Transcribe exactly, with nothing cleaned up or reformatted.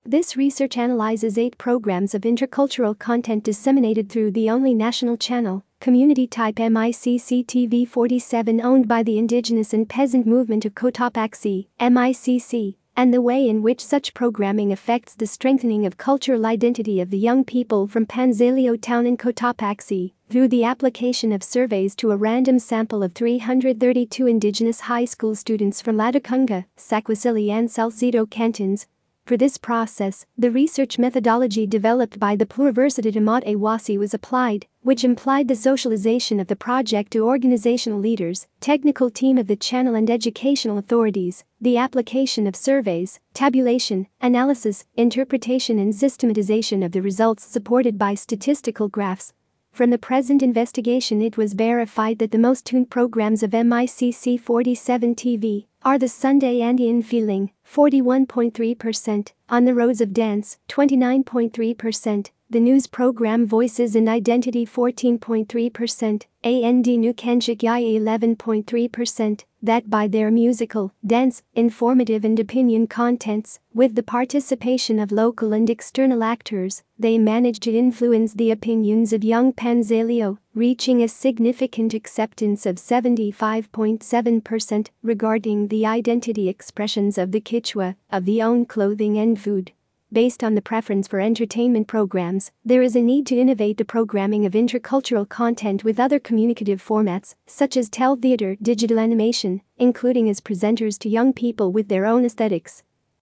This research analyzes eight programs of intercultural content disseminated through the only national channel, community-type M I C C T V forty-seven, owned by the indigenous and peasant movement of Cotopaxi, M I C C, and the way in which such programming affects the strengthening of cultural identity of the young people from Panzaleo town in Cotopaxi, through the application of surveys to a random sample of three hundred thirty-two indigenous high school students from Latacunga, Saquicili and Salcedo cantons. For this process, the research methodology developed by the Pluriversity de Motewasi was applied, which implied the socialization of the project to organizational leaders, technical team of the channel and educational authorities, the application of surveys, tabulation, analysis, interpretation and systematization of the results supported by statistical graphs. From the present investigation, it was verified that the most tuned programs of M I C C forty-seven T V are the Sunday Andean Feeling, forty-one point three percent, On the Roads of Dance, twenty-nine point three percent, the news program Voices and Identity, fourteen point three percent, A N D Nu Kenshik Yai, eleven point three percent, that by their musical, dance, informative and opinion contents, with the participation of local and external actors, they managed to influence the opinions of young Panzaleo, reaching a significant acceptance of seventy-five point seven percent regarding the identity expressions of the Kichwa, of the own clothing and food. Based on the preference for entertainment programs, there is a need to innovate the programming of intercultural content with other communicative formats, such as teletheater, digital animation, including as presenters to young people with their own aesthetics.